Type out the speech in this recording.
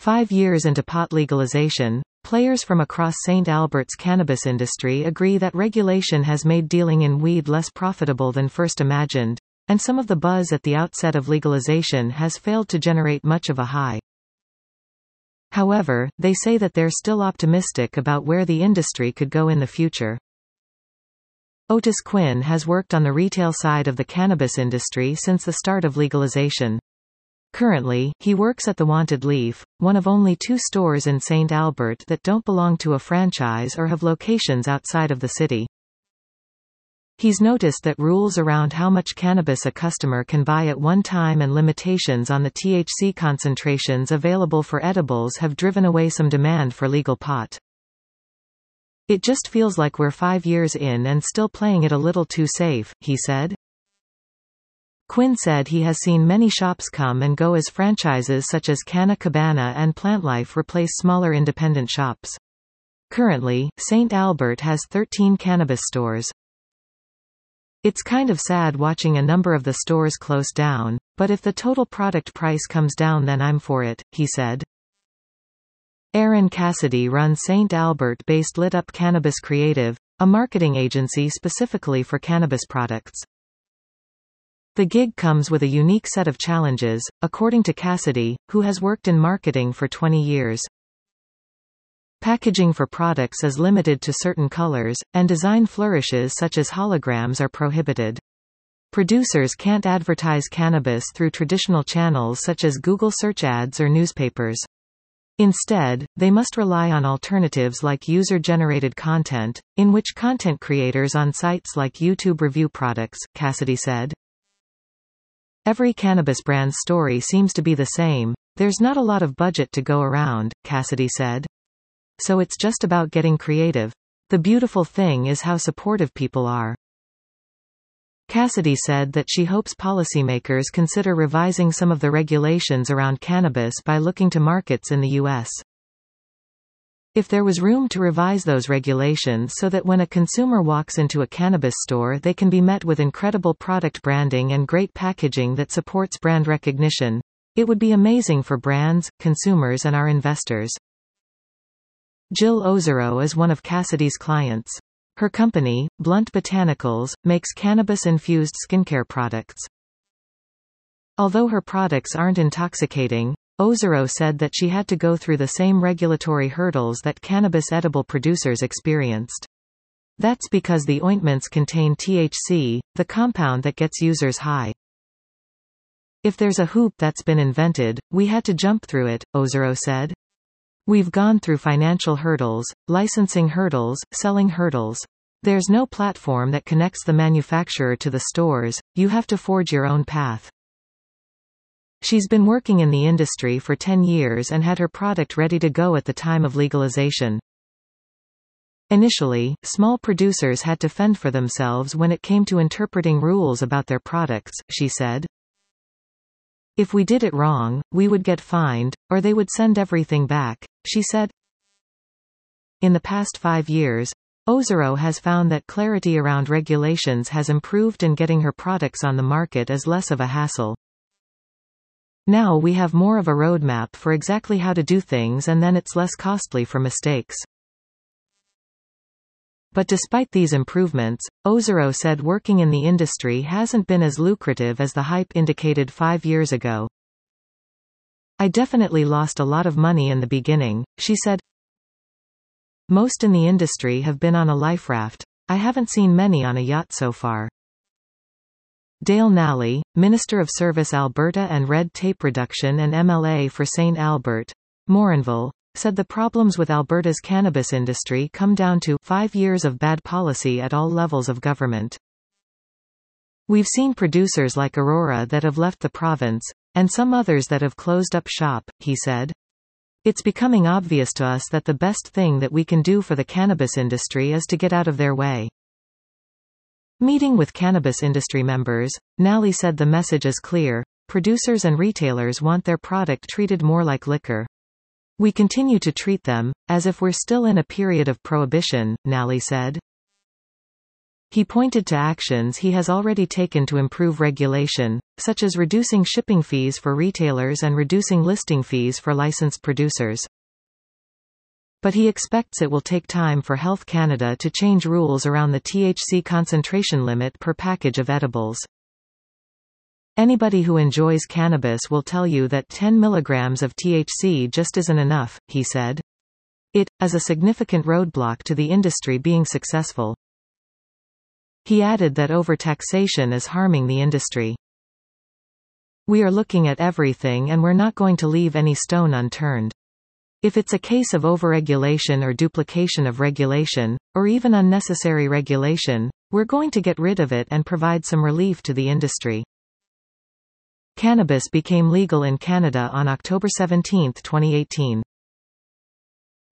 5 years into pot legalization, players from across St. Albert's cannabis industry agree that regulation has made dealing in weed less profitable than first imagined, and some of the buzz at the outset of legalization has failed to generate much of a high. However, they say that they're still optimistic about where the industry could go in the future. Otis Quinn has worked on the retail side of the cannabis industry since the start of legalization. Currently, he works at the Wanted Leaf, one of only 2 stores in St. Albert that don't belong to a franchise or have locations outside of the city. He's noticed that rules around how much cannabis a customer can buy at one time and limitations on the THC concentrations available for edibles have driven away some demand for legal pot. It just feels like we're 5 years in and still playing it a little too safe, he said. Quinn said he has seen many shops come and go as franchises such as Canna Cabana and PlantLife replace smaller independent shops. Currently, St. Albert has 13 cannabis stores. It's kind of sad watching a number of the stores close down, but if the total product price comes down then I'm for it, he said. Aaron Cassidy runs St. Albert-based Lit Up Cannabis Creative, a marketing agency specifically for cannabis products. The gig comes with a unique set of challenges, according to Cassidy, who has worked in marketing for 20 years. Packaging for products is limited to certain colors, and design flourishes such as holograms are prohibited. Producers can't advertise cannabis through traditional channels such as Google search ads or newspapers. Instead, they must rely on alternatives like user-generated content, in which content creators on sites like YouTube review products, Cassidy said. Every cannabis brand's story seems to be the same. There's not a lot of budget to go around, Cassidy said. So it's just about getting creative. The beautiful thing is how supportive people are. Cassidy said that she hopes policymakers consider revising some of the regulations around cannabis by looking to markets in the U.S. If there was room to revise those regulations so that when a consumer walks into a cannabis store they can be met with incredible product branding and great packaging that supports brand recognition, it would be amazing for brands, consumers and our investors. Jill Ozero is one of Cassidy's clients. Her company, Blunt Botanicals, makes cannabis-infused skincare products. Although her products aren't intoxicating, Ozero said that she had to go through the same regulatory hurdles that cannabis edible producers experienced. That's because the ointments contain THC, the compound that gets users high. If there's a hoop that's been invented, we had to jump through it, Ozero said. We've gone through financial hurdles, licensing hurdles, selling hurdles. There's no platform that connects the manufacturer to the stores, you have to forge your own path. She's been working in the industry for 10 years and had her product ready to go at the time of legalization. Initially, small producers had to fend for themselves when it came to interpreting rules about their products, she said. If we did it wrong, we would get fined, or they would send everything back, she said. In the past 5 years, Ozero has found that clarity around regulations has improved and getting her products on the market is less of a hassle. Now we have more of a roadmap for exactly how to do things and then it's less costly for mistakes. But despite these improvements, Ozero said working in the industry hasn't been as lucrative as the hype indicated 5 years ago. I definitely lost a lot of money in the beginning, she said. Most in the industry have been on a life raft. I haven't seen many on a yacht so far. Dale Nally, Minister of Service Alberta and Red Tape Reduction and MLA for St. Albert, Morinville, said the problems with Alberta's cannabis industry come down to 5 years of bad policy at all levels of government. We've seen producers like Aurora that have left the province, and some others that have closed up shop, he said. It's becoming obvious to us that the best thing that we can do for the cannabis industry is to get out of their way. Meeting with cannabis industry members, Nally said the message is clear: producers and retailers want their product treated more like liquor. We continue to treat them as if we're still in a period of prohibition, Nally said. He pointed to actions he has already taken to improve regulation, such as reducing shipping fees for retailers and reducing listing fees for licensed producers. But he expects it will take time for Health Canada to change rules around the THC concentration limit per package of edibles. Anybody who enjoys cannabis will tell you that 10 milligrams of THC just isn't enough, he said. It is a significant roadblock to the industry being successful. He added that overtaxation is harming the industry. We are looking at everything and we're not going to leave any stone unturned. If it's a case of overregulation or duplication of regulation, or even unnecessary regulation, we're going to get rid of it and provide some relief to the industry. Cannabis became legal in Canada on October 17, 2018.